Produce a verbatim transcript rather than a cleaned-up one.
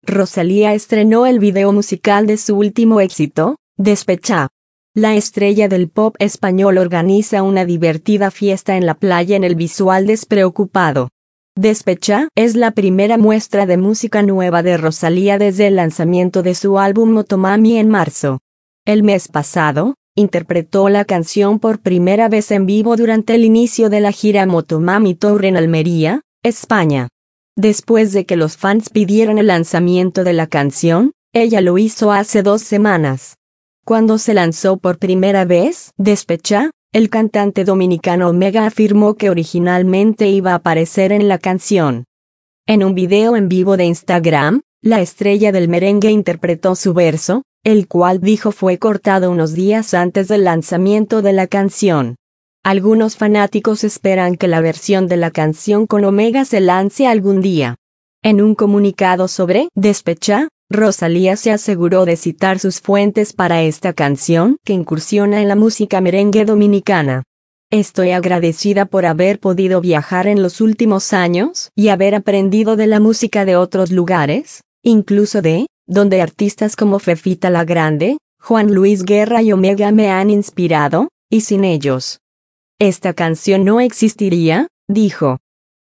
Rosalía estrenó el video musical de su último éxito, Despecha. La estrella del pop español organiza una divertida fiesta en la playa en el visual despreocupado. Despecha es la primera muestra de música nueva de Rosalía desde el lanzamiento de su álbum Motomami en marzo. El mes pasado, interpretó la canción por primera vez en vivo durante el inicio de la gira Motomami Tour en Almería, España. Después de que los fans pidieran el lanzamiento de la canción, ella lo hizo hace dos semanas. Cuando se lanzó por primera vez, Despecha, el cantante dominicano Omega afirmó que originalmente iba a aparecer en la canción. En un video en vivo de Instagram, la estrella del merengue interpretó su verso, el cual dijo fue cortado unos días antes del lanzamiento de la canción. Algunos fanáticos esperan que la versión de la canción con Omega se lance algún día. En un comunicado sobre Despecha, Rosalía se aseguró de citar sus fuentes para esta canción que incursiona en la música merengue dominicana. Estoy agradecida por haber podido viajar en los últimos años y haber aprendido de la música de otros lugares, incluso de, donde artistas como Fefita la Grande, Juan Luis Guerra y Omega me han inspirado, y sin ellos esta canción no existiría, dijo.